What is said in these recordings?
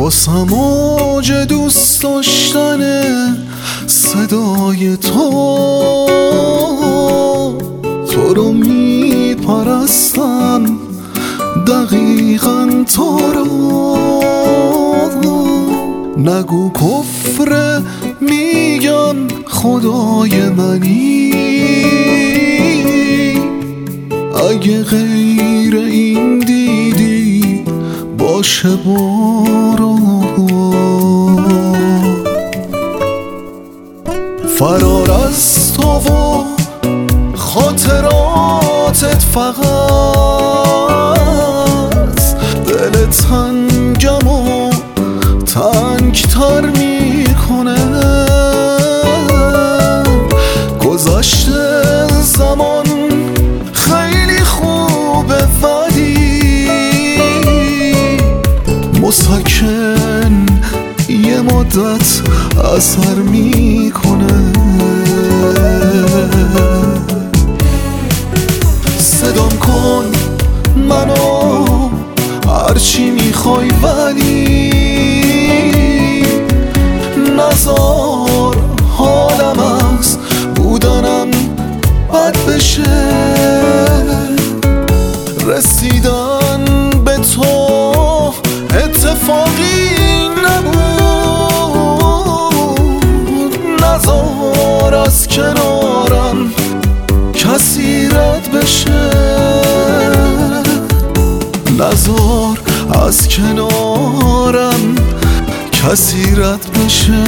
واسم اوج دوست داشتن صدای تو رو میپرستم دقیقاً تو رو. نگو کفر میگم خدای منی، اگه غیر این دیدی باشه برو. فرار از تو و خاطراتت فقط دل تنگم و تنگتر میکنه. گذشته زمان خیلی خوبه ولی مسکن یه مدت اثر میکنه. صدام کن منو هرچی میخوای ولی نزار حالم از بودنم بد بشه. رسیدن به تو اتفاقی نبود، نزار از کنارم کسی رد بشه. نزار از کنارم کسی رد بشه.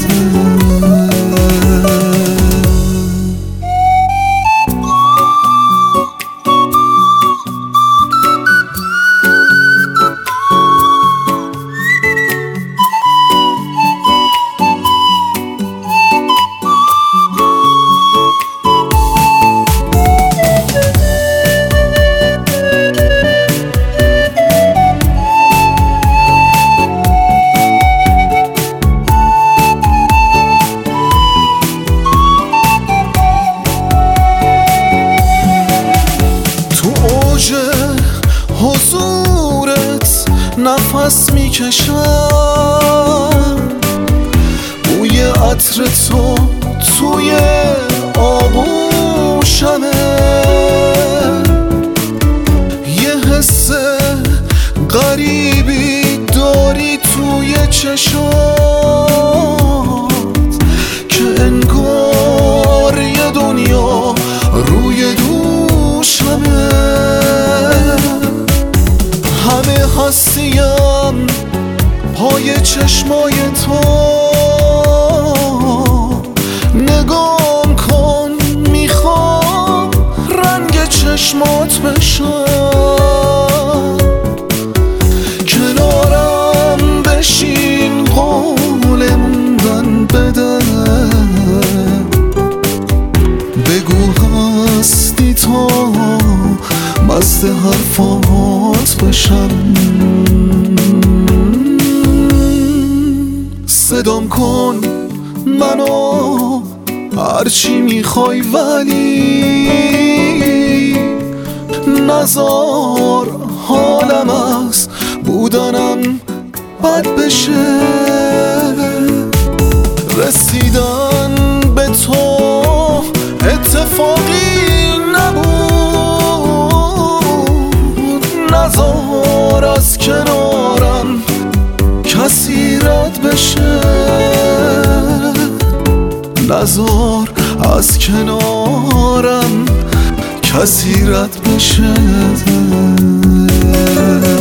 حضورت نفس میکشم، بوی عطر تو توی آغوشمه. یه حس غریبی داری توی چشات که انگار یه دنیا روی دوشمه. همه هستیم پای چشمای تو، نگام کن میخوام رنگ چشمات بشم. کنارم بشین قول موندن بده، بگو هستی تو مست حرفات بشم. صدام کن منو هرچی میخوای ولی نزار حالم از بودنم بد بشه. رسیدن به تو اتفاقی نبود، نزار از کنارم کسی رد بشه. نزار از کنارم کسی رد بشه.